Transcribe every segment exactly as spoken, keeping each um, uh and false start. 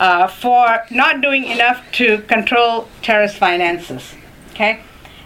uh, for not doing enough to control terrorist finances. Okay,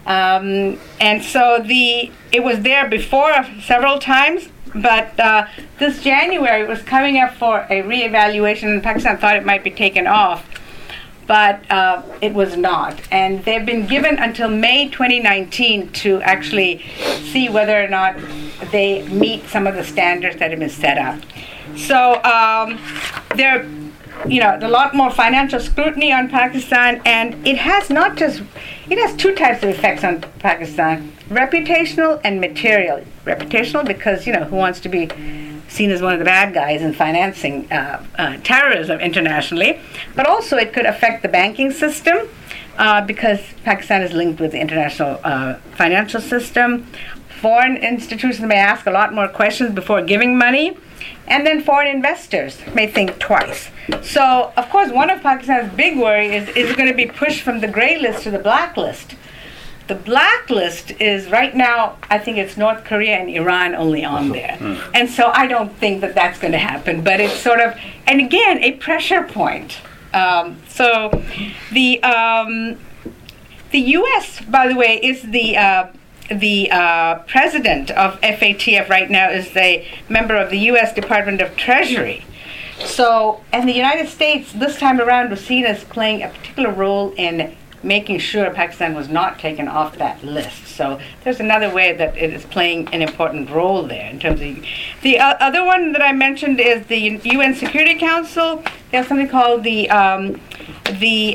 um, and so the it was there before several times, but uh, this January it was coming up for a reevaluation, and Pakistan thought it might be taken off, but uh, it was not. And they've been given until May twenty nineteen to actually see whether or not they meet some of the standards that have been set up. So um, there, you know, a lot more financial scrutiny on Pakistan, and it has not just, it has two types of effects on Pakistan: reputational and material. Reputational because, you know, who wants to be seen as one of the bad guys in financing uh, uh, terrorism internationally, but also it could affect the banking system uh, because Pakistan is linked with the international uh, financial system. Foreign institutions may ask a lot more questions before giving money, and then foreign investors may think twice. So, of course, one of Pakistan's big worry is, is it going to be pushed from the gray list to the black list? The blacklist is right now, I think it's North Korea and Iran only on there. Mm. And so I don't think that that's going to happen. But it's sort of, and again, a pressure point. Um, so the um, the U S, by the way, is the uh, the uh, president of F A T F right now is a member of the U S Department of Treasury. So, and the United States this time around was seen as playing a particular role in making sure Pakistan was not taken off that list. So there's another way that it is playing an important role there in terms of the uh, other one that I mentioned is the U N Security Council. They have something called the um, the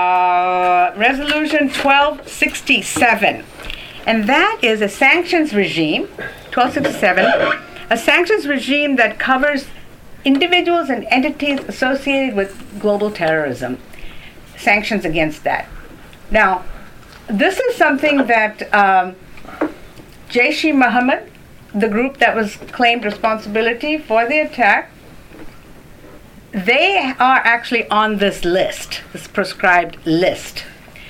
uh, Resolution twelve sixty-seven, and that is a sanctions regime. twelve sixty-seven, a sanctions regime that covers individuals and entities associated with global terrorism. Sanctions against that. Now, this is something that um, Jaish-e-Mohammed, the group that was claimed responsibility for the attack, they are actually on this list, this proscribed list.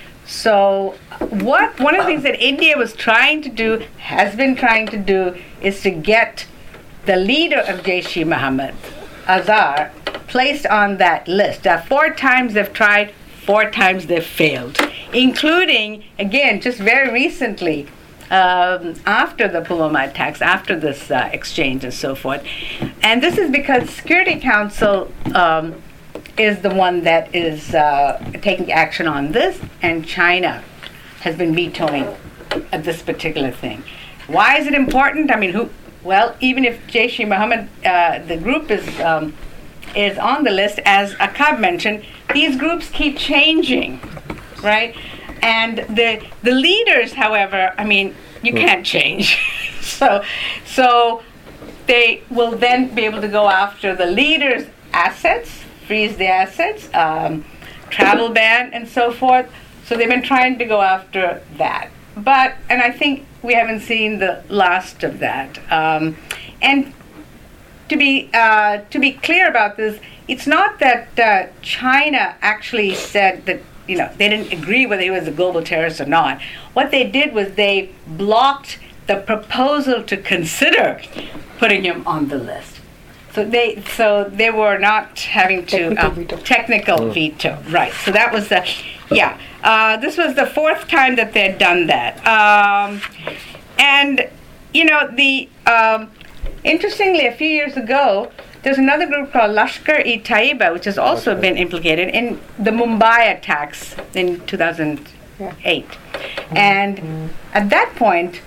So what one of the things that India was trying to do, has been trying to do, is to get the leader of Jaish-e-Mohammed, Azhar, placed on that list. Uh, four times they've tried, four times they've failed, including, again, just very recently, um, after the Pulwama attacks, after this uh, exchange and so forth. And this is because Security Council um, is the one that is uh, taking action on this, and China has been vetoing uh, this particular thing. Why is it important? I mean, who? Well, even if Jaish-e-Mohammed, uh, the group is um, is on the list, as Akab mentioned, these groups keep changing, right? And the the leaders, however, I mean, you can't change. so so they will then be able to go after the leaders' assets, freeze the assets, um, travel ban, and so forth. So they've been trying to go after that. But, and I think we haven't seen the last of that. Um, and to be uh, to be clear about this, it's not that uh, China actually said that, you know, they didn't agree whether he was a global terrorist or not. What they did was they blocked the proposal to consider putting him on the list. So they so they were not having to technical, uh, veto. technical oh. veto, right? So that was the yeah. Uh, this was the fourth time that they had done that, um, and you know the um, interestingly, a few years ago, there's another group called Lashkar-e-Taiba, which has also been implicated in the Mumbai attacks in two thousand eight, yeah. and mm-hmm. at that point,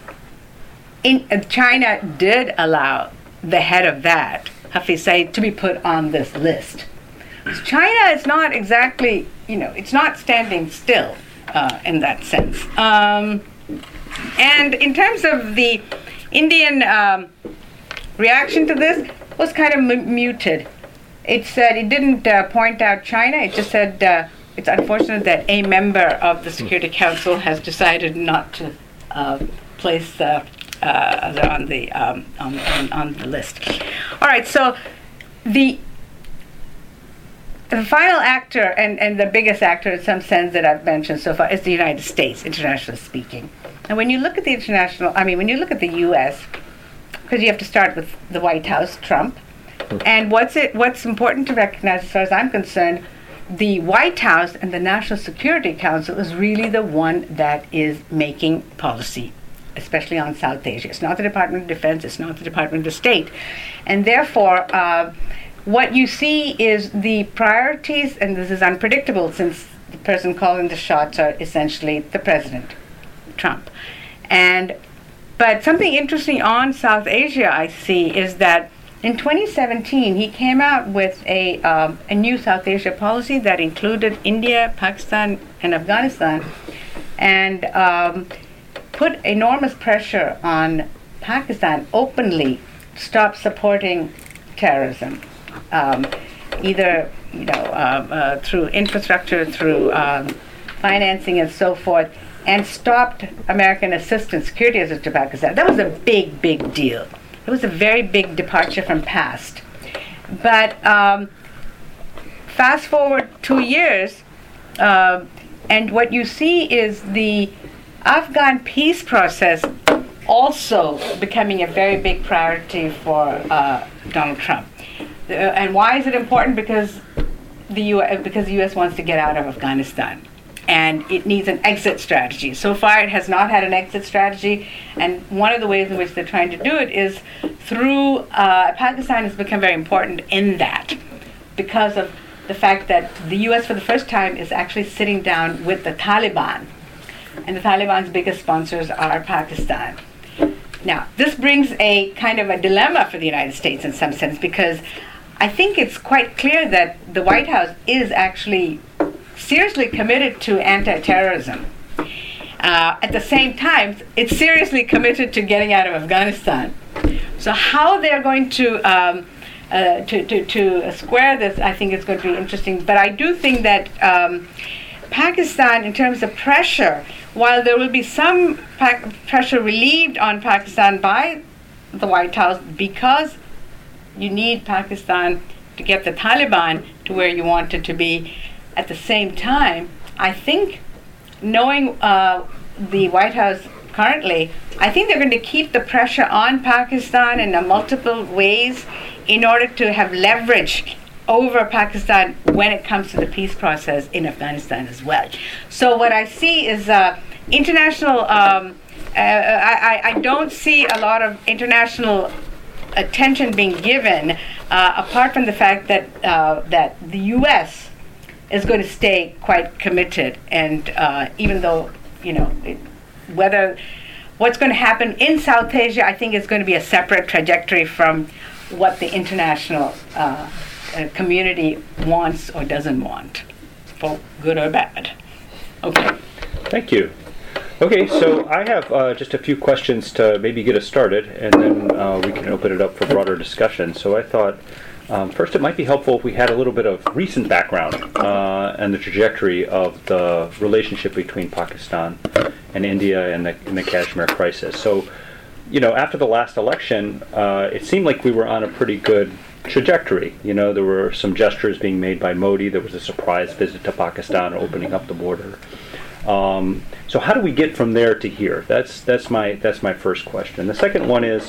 in uh, China did allow the head of that, Hafiz Saeed, to be put on this list. So China is not exactly, you know, it's not standing still uh, in that sense. Um, and in terms of the Indian um, reaction to this, was kind of m- muted. It said, it didn't uh, point out China, it just said uh, it's unfortunate that a member of the Security Council has decided not to uh, place uh, uh, on the um, on, on, on the list. All right, so the the final actor and, and the biggest actor in some sense that I've mentioned so far is the United States, internationally speaking. And when you look at the international, I mean, when you look at the U S, because you have to start with the White House, Trump, and what's it? What's important to recognize, as far as I'm concerned, the White House and the National Security Council is really the one that is making policy, especially on South Asia. It's not the Department of Defense, it's not the Department of State. And therefore, uh, what you see is the priorities, and this is unpredictable since the person calling the shots are essentially the president, Trump. And but something interesting on South Asia I see is that in twenty seventeen he came out with a um, a new South Asia policy that included India, Pakistan, and Afghanistan, and um, put enormous pressure on Pakistan openly to stop supporting terrorism, um, either you know uh, uh, through infrastructure, through um, financing, and so forth, and stopped American assistance, security assistance to Pakistan. That was a big, big deal. It was a very big departure from past. But um, fast forward two years, uh, and what you see is the Afghan peace process also becoming a very big priority for uh, Donald Trump. Uh, and why is it important? Because the U S, because the U S wants to get out of Afghanistan, and it needs an exit strategy. So far, it has not had an exit strategy, and one of the ways in which they're trying to do it is through uh, Pakistan has become very important in that, because of the fact that the U S for the first time is actually sitting down with the Taliban, and the Taliban's biggest sponsors are Pakistan. Now, this brings a kind of a dilemma for the United States in some sense, because I think it's quite clear that the White House is actually seriously committed to anti-terrorism. Uh, at the same time, it's seriously committed to getting out of Afghanistan. So how they're going to um, uh, to, to, to square this, I think it's going to be interesting. But I do think that um, Pakistan, in terms of pressure, while there will be some pa- pressure relieved on Pakistan by the White House, because you need Pakistan to get the Taliban to where you want it to be. At the same time, I think, knowing uh, the White House currently, I think they're going to keep the pressure on Pakistan in a multiple ways in order to have leverage over Pakistan when it comes to the peace process in Afghanistan as well. So what I see is uh, international, um, uh, I, I don't see a lot of international attention being given, uh, apart from the fact that uh, that the U S is going to stay quite committed, and uh, even though you know it, whether what's going to happen in South Asia, I think is going to be a separate trajectory from what the international uh, uh, community wants or doesn't want, for good or bad. Okay. Thank you. Okay, so I have uh, just a few questions to maybe get us started, and then uh, we can open it up for broader discussion. So I thought, um, first it might be helpful if we had a little bit of recent background uh, and the trajectory of the relationship between Pakistan and India and the, and the Kashmir crisis. So, you know, after the last election, uh, it seemed like we were on a pretty good trajectory. You know, there were some gestures being made by Modi. There was a surprise visit to Pakistan, opening up the border. Um, so how do we get from there to here? That's that's my that's my first question. The second one is,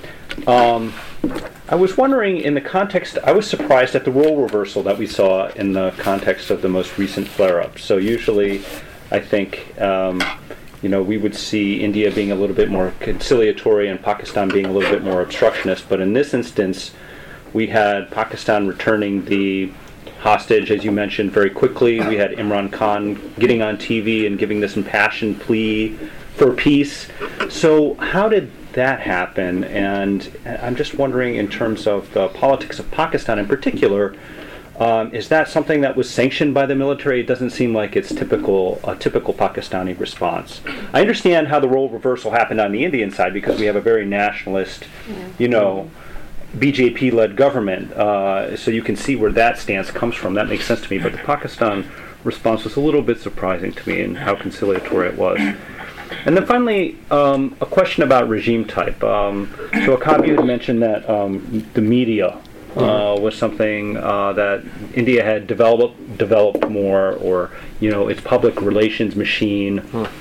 um, I was wondering in the context, I was surprised at the role reversal that we saw in the context of the most recent flare-ups. So usually, I think, um, you know, we would see India being a little bit more conciliatory and Pakistan being a little bit more obstructionist. But in this instance, we had Pakistan returning the hostage, as you mentioned, very quickly. We had Imran Khan getting on T V and giving this impassioned plea for peace. So how did that happen? And I'm just wondering, in terms of the politics of Pakistan in particular, um, is that something that was sanctioned by the military? It doesn't seem like it's typical a typical Pakistani response. I understand how the role reversal happened on the Indian side, because we have a very nationalist, you know, B J P-led government, uh, so you can see where that stance comes from. That makes sense to me, but the Pakistan response was a little bit surprising to me in how conciliatory it was. And then finally, um, a question about regime type. Um, so Akabi had mentioned that um, the media uh, was something uh, that India had developed developed more, or you know, its public relations machine.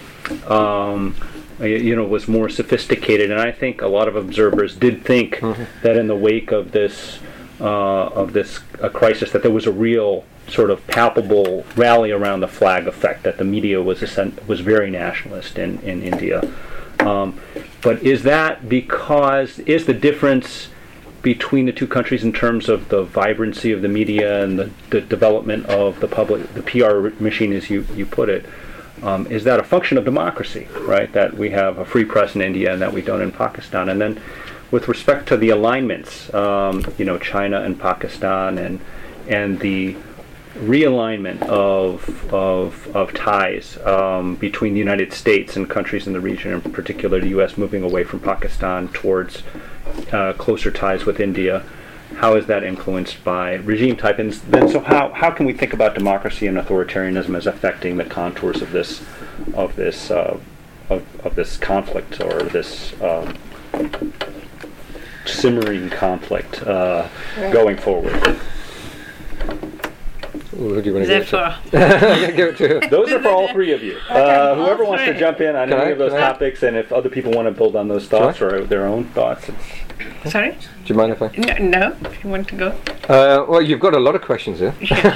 Um, you know, was more sophisticated, and I think a lot of observers did think mm-hmm. that in the wake of this uh, of this uh, crisis, that there was a real sort of palpable rally around the flag effect, that the media was was very nationalist in, in India. Um, but is that because, is the difference between the two countries in terms of the vibrancy of the media and the, the development of the public, the P R machine, as you, you put it, um, is that a function of democracy, right? That we have a free press in India and that we don't in Pakistan. And then with respect to the alignments, um, you know, China and Pakistan and and the realignment of of, of ties um, between the United States and countries in the region, in particular the U S moving away from Pakistan towards uh, closer ties with India. How is that influenced by regime type? And then, so how, how can we think about democracy and authoritarianism as affecting the contours of this of this uh, of, of this conflict, or this uh, simmering conflict uh, right. going forward? Ooh, who do you want to give it to? give it to? Those are for all three of you. Okay. Uh, whoever all wants three. to jump in on Can any I? of those Can I? topics, and if other people want to build on those thoughts or their own thoughts. It's Sorry? Do you mind if I? No, no, if you want to go. Uh, well, you've got a lot of questions here.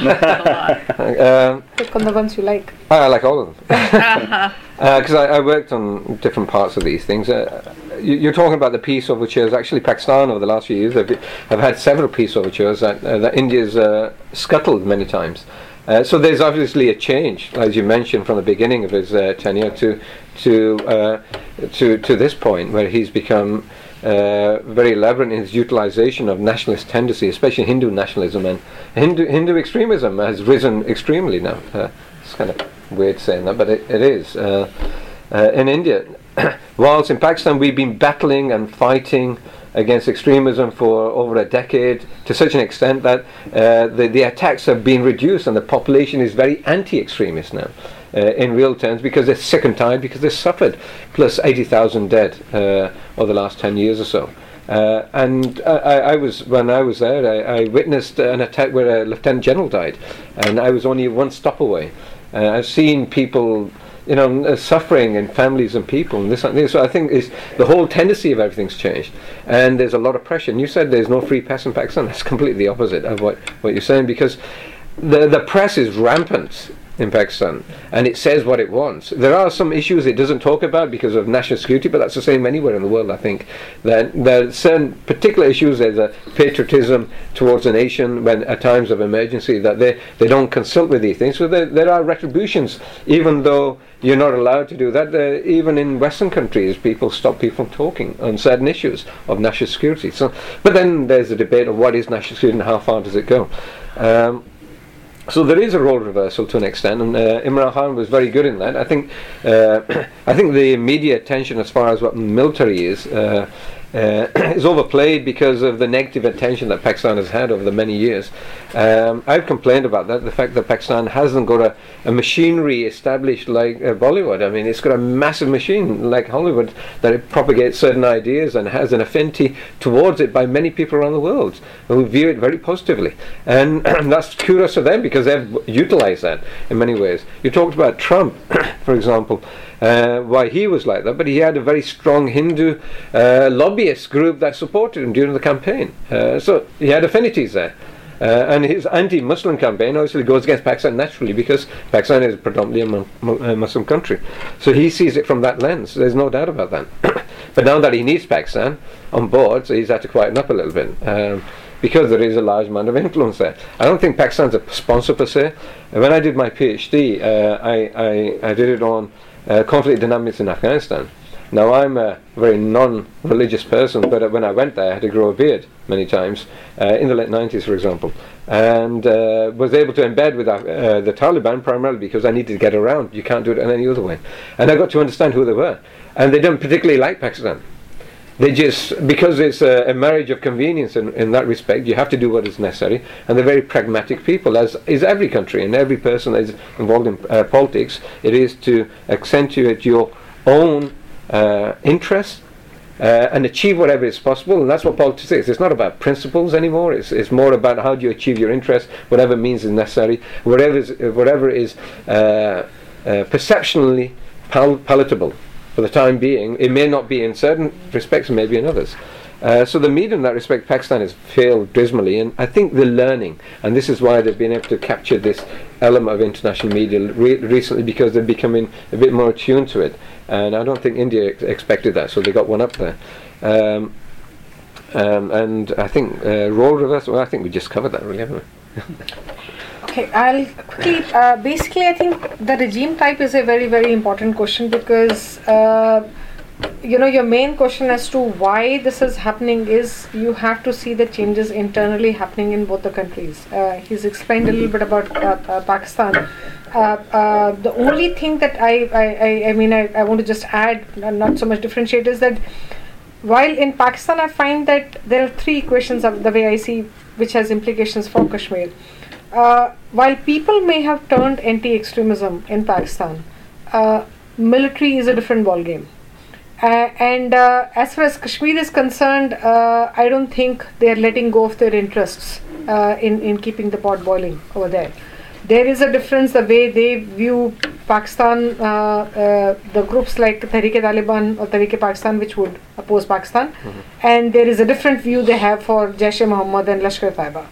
Yeah, um, Pick on the ones you like. I like all of them. uh-huh. Because uh, I, I worked on different parts of these things. Uh, you, you're talking about the peace overtures. Actually, Pakistan over the last few years have, have had several peace overtures that, uh, that India's uh, scuttled many times. Uh, so there's obviously a change, as you mentioned, from the beginning of his uh, tenure to to uh, to to this point, where he's become uh, very elaborate in his utilization of nationalist tendency, especially Hindu nationalism, and Hindu Hindu extremism has risen extremely now. Uh, it's kind of weird saying that, but it, it is. Uh, uh, in India, whilst in Pakistan we've been battling and fighting against extremism for over a decade, to such an extent that uh, the, the attacks have been reduced and the population is very anti-extremist now, uh, in real terms, because they're sick and tired, because they've suffered, plus eighty thousand dead uh, over the last ten years or so. Uh, and I, I was, when I was there, I, I witnessed an attack where a lieutenant general died, and I was only one stop away. Uh, I've seen people, you know, uh, suffering in families and people, and this and this. So I think is the whole tendency of everything's changed, and there's a lot of pressure. And you said there's no free press in Pakistan. That's completely the opposite of what, what you're saying, because the the press is rampant in Pakistan, and it says what it wants. There are some issues it doesn't talk about because of national security, but that's the same anywhere in the world, I think. That there are certain particular issues, there's a patriotism towards a nation when at times of emergency, that they, they don't consult with these things. So there, there are retributions, even though you're not allowed to do that. Uh, even in Western countries, people stop people from talking on certain issues of national security. So, but then there's a debate of what is national security and how far does it go. Um, So there is a role reversal to an extent, and uh, Imran Khan was very good in that. I think, uh, I think the media attention as far as what military is uh, uh, is overplayed because of the negative attention that Pakistan has had over the many years. Um, I've complained about that, the fact that Pakistan hasn't got a, a machinery established like uh, Bollywood. I mean, it's got a massive machine like Hollywood that it propagates certain ideas and has an affinity towards it by many people around the world who view it very positively. And, and that's kudos to them, because they've utilised that in many ways. You talked about Trump, for example. Uh, why he was like that, but he had a very strong Hindu uh, lobbyist group that supported him during the campaign. Uh, so he had affinities there. Uh, and his anti-Muslim campaign obviously goes against Pakistan naturally, because Pakistan is predominantly a mu- mu- uh, Muslim country. So he sees it from that lens. There's no doubt about that. But now that he needs Pakistan on board, so he's had to quieten up a little bit. Um, because there is a large amount of influence there. I don't think Pakistan's a sponsor per se. When I did my PhD, uh, I, I, I did it on Uh, conflict dynamics in Afghanistan. Now, I'm a very non-religious person, but uh, when I went there I had to grow a beard many times, uh, in the late nineties for example, and uh, was able to embed with uh, the Taliban primarily because I needed to get around. You can't do it in any other way. And I got to understand who they were, and they don't particularly like Pakistan. They just, because it's a, a marriage of convenience in, in that respect, you have to do what is necessary, and they're very pragmatic people, as is every country, and every person that is involved in uh, politics. It is to accentuate your own uh, interests uh, and achieve whatever is possible, and that's what politics is. It's not about principles anymore. It's, it's more about how do you achieve your interests, whatever means is necessary, whatever is, whatever is uh, uh, perceptionally pal- palatable. For the time being, it may not be in certain respects, maybe in others. Uh, so the media in that respect, Pakistan has failed dismally, and I think they're learning, and this is why they've been able to capture this element of international media re- recently, because they're becoming a bit more attuned to it, and I don't think India ex- expected that, so they got one up there. Um, um, and I think uh, role reversal, well, I think we just covered that really, haven't we? Okay, I'll quickly, uh, basically I think the regime type is a very, very important question, because uh, you know, your main question as to why this is happening is you have to see the changes internally happening in both the countries. Uh, he's explained a little bit about uh, uh, Pakistan. Uh, uh, the only thing that I, I, I, I mean, I, I want to just add, uh, not so much differentiate, is that while in Pakistan I find that there are three equations of the way I see, which has implications for Kashmir. Uh, while people may have turned anti-extremism in Pakistan, uh, military is a different ballgame. Uh, and uh, as far as Kashmir is concerned, uh, I don't think they are letting go of their interests uh, in, in keeping the pot boiling over there. There is a difference the way they view Pakistan, uh, uh, the groups like Tehreek-e-Taliban or Tehreek-e-Pakistan, which would oppose Pakistan, mm-hmm. and there is a different view they have for Jaish-e-Mohammed and Lashkar-e-Taiba.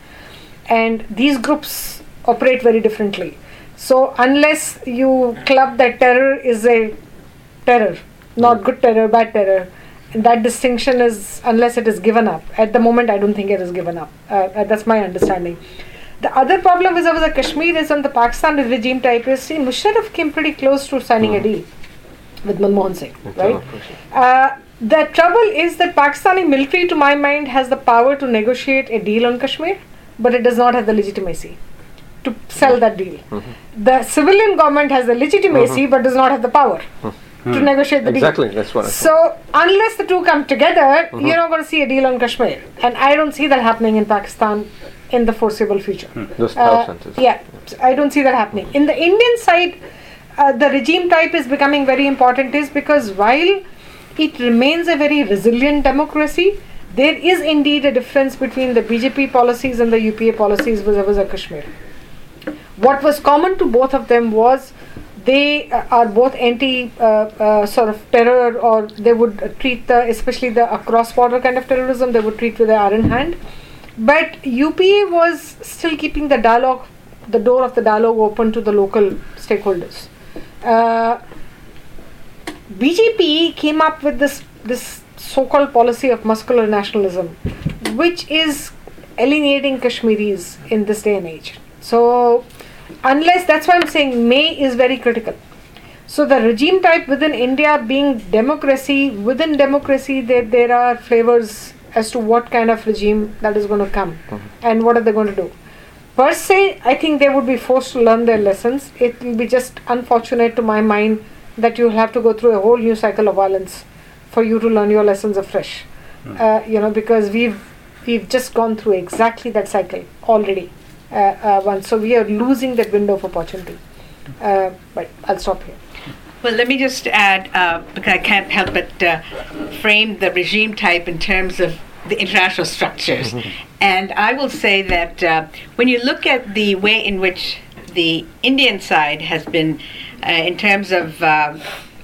And these groups operate very differently. So unless you club that terror is a terror, not good terror, bad terror, and that distinction is, unless it is given up. At the moment, I don't think it is given up. Uh, that's my understanding. The other problem is over Kashmir is on the Pakistan regime type is, see, Musharraf came pretty close to signing mm. a deal with Manmohan Singh, right? Uh, the trouble is that Pakistani military, to my mind, has the power to negotiate a deal on Kashmir, but it does not have the legitimacy to sell that deal. Mm-hmm. The civilian government has the legitimacy, mm-hmm. but does not have the power. Mm-hmm. to hmm. negotiate the exactly, deal. Exactly, that's what I So, thought. unless the two come together, mm-hmm. you're not going to see a deal on Kashmir. And I don't see that happening in Pakistan in the foreseeable future. Hmm. Those power uh, centers. Yeah, I don't see that happening. In the Indian side, uh, the regime type is becoming very important, is because while it remains a very resilient democracy, there is indeed a difference between the B J P policies and the U P A policies vis-a-vis Kashmir. What was common to both of them was they uh, are both anti uh, uh, sort of terror, or they would uh, treat the, especially the uh, cross-border kind of terrorism, they would treat with their iron hand. But U P A was still keeping the dialogue, the door of the dialogue open to the local stakeholders. Uh, B J P came up with this this so-called policy of muscular nationalism, which is alienating Kashmiris in this day and age. So, unless, that's why I'm saying May is very critical. So the regime type within India being democracy, within democracy there, there are flavors as to what kind of regime that is going to come mm-hmm. and what are they going to do. Per se, I think they would be forced to learn their lessons. It will be just unfortunate to my mind that you'll have to go through a whole new cycle of violence for you to learn your lessons afresh. Mm. Uh, you know, because we've we've just gone through exactly that cycle already uh, uh, once. So we are losing that window of opportunity. Uh, but I'll stop here. Well, let me just add, uh, because I can't help but uh, frame the regime type in terms of the international structures. Mm-hmm. And I will say that uh, when you look at the way in which the Indian side has been, uh, in terms of uh,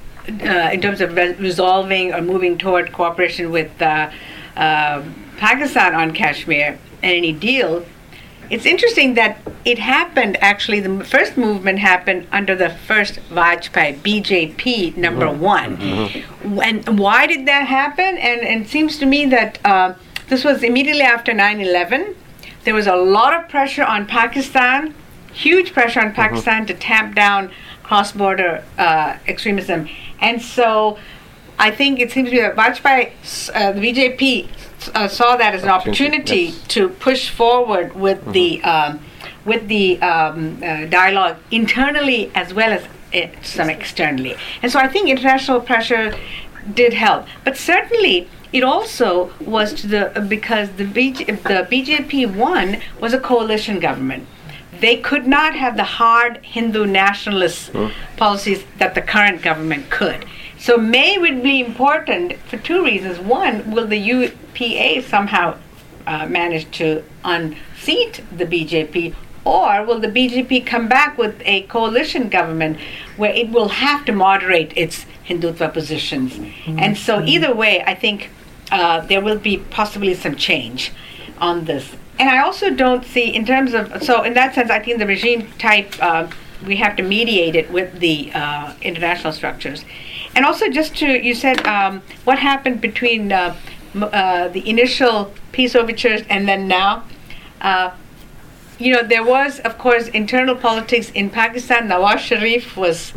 uh, in terms of re- resolving or moving toward cooperation with uh, uh, Pakistan on Kashmir and any deal, it's interesting that it happened, actually, the first movement happened under the first Vajpayee, B J P number mm-hmm. one. Mm-hmm. And why did that happen? And, and it seems to me that uh, this was immediately after nine eleven. There was a lot of pressure on Pakistan, huge pressure on Pakistan mm-hmm. to tamp down cross-border uh, extremism. And so I think it seems to me that Vajpayee, uh, the B J P, uh, saw that as an opportunity yes. to push forward with mm-hmm. the um, with the um, uh, dialogue internally as well as uh, some externally. And so I think international pressure did help. But certainly it also was to the uh, because the B J, the B J P one was a coalition government. They could not have the hard Hindu nationalist mm. policies that the current government could. So May would be important for two reasons. One, will the U P A somehow uh, manage to unseat the B J P, or will the B J P come back with a coalition government where it will have to moderate its Hindutva positions? Mm-hmm. And so either way, I think uh, there will be possibly some change on this. And I also don't see, in terms of, so in that sense, I think the regime type, uh, we have to mediate it with the uh, international structures. And also just to, you said, um, what happened between uh, m- uh, the initial peace overtures and then now? Uh, you know, there was, of course, internal politics in Pakistan. Nawaz Sharif was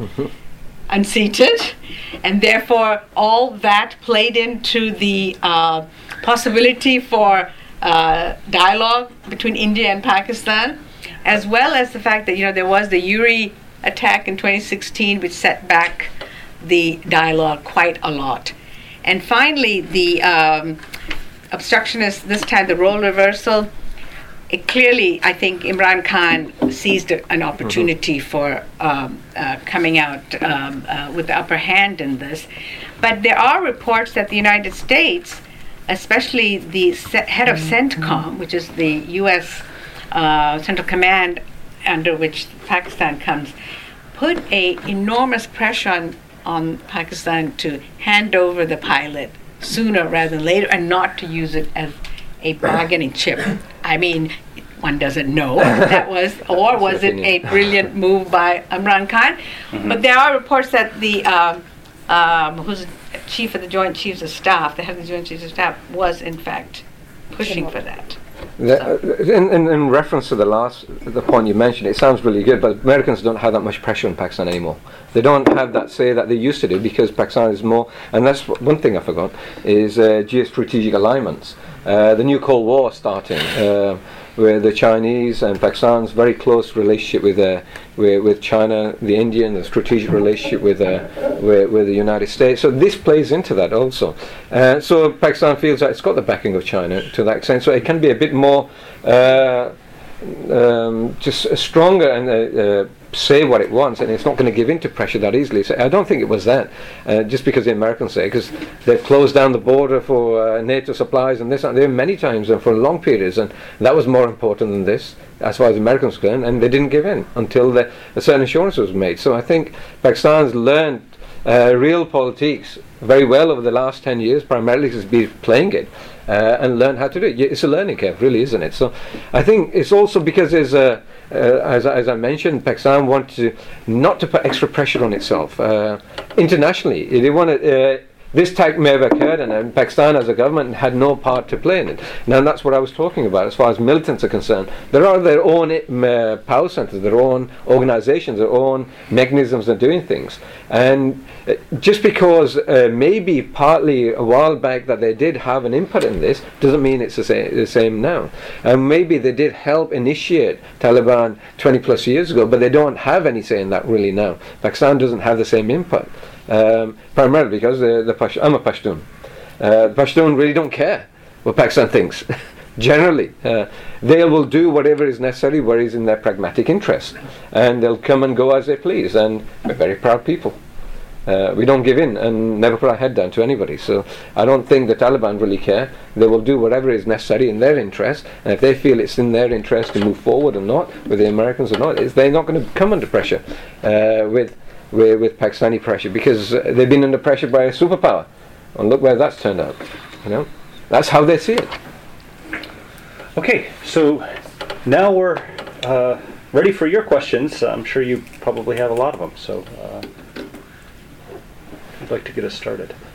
unseated, and therefore all that played into the uh, possibility for uh, dialogue between India and Pakistan, as well as the fact that, you know, there was the Uri attack in twenty sixteen, which set back the dialogue quite a lot. And finally, the um, obstructionist, this time the role reversal, it clearly, I think Imran Khan seized a, an opportunity mm-hmm. for um, uh, coming out um, uh, with the upper hand in this. But there are reports that the United States, especially the se- head of CENTCOM, which is the U S uh, Central Command under which Pakistan comes, put a enormous pressure on, on Pakistan to hand over the pilot sooner rather than later and not to use it as a bargaining chip. I mean, one doesn't know if that was, or was it a brilliant move by Imran Khan? Mm-hmm. But there are reports that the um, um, who's chief of the Joint Chiefs of Staff, the head of the Joint Chiefs of Staff, was in fact pushing for that. The, uh, in, in, in reference to the last, the point you mentioned, it sounds really good, but Americans don't have that much pressure on Pakistan anymore. They don't have that say that they used to do, because Pakistan is more, and that's one thing I forgot, is uh, geostrategic alignments. Uh, the new Cold War starting, uh, where the Chinese and Pakistan's very close relationship with uh, with, with China, the Indian, the strategic relationship with, uh, with with the United States. So this plays into that also. Uh, so Pakistan feels that it's got the backing of China to that extent. So it can be a bit more uh, um, just stronger and uh, uh, say what it wants, and it's not going to give in to pressure that easily. So I don't think it was that, uh, just because the Americans say, because they've closed down the border for uh, NATO supplies and this and there many times and for long periods, and that was more important than this as far as the Americans were concerned, and they didn't give in until the, a certain assurance was made. So I think Pakistan's learned uh, real politics very well over the last ten years, primarily because it's been playing it, uh, and learned how to do it. It's a learning curve, really, isn't it? So I think it's also because there's a Uh, as, as I mentioned, Pakistan wanted to not to put extra pressure on itself uh, internationally. They wanted uh, this type may have occurred, and, and Pakistan as a government had no part to play in it. Now that's what I was talking about as far as militants are concerned. There are their own uh, power centers, their own organizations, their own mechanisms of doing things. And uh, just because uh, maybe partly a while back that they did have an input in this, doesn't mean it's the same, the same now. And maybe they did help initiate Taliban twenty plus years ago, but they don't have any say in that really now. Pakistan doesn't have the same input. Um, primarily because the, the Pash- I'm a Pashtun. Uh, Pashtun really don't care what Pakistan thinks. Generally, uh, they will do whatever is necessary, where is in their pragmatic interest, and they'll come and go as they please. And we're very proud people. Uh, we don't give in and never put our head down to anybody. So I don't think the Taliban really care. They will do whatever is necessary in their interest, and if they feel it's in their interest to move forward or not, with the Americans or not, it's, they're not going to come under pressure uh, with. With, with Pakistani pressure, because uh, they've been under pressure by a superpower, and look where that's turned out. You know, that's how they see it. Okay, so now we're uh, ready for your questions. I'm sure you probably have a lot of them, so uh, I'd like to get us started.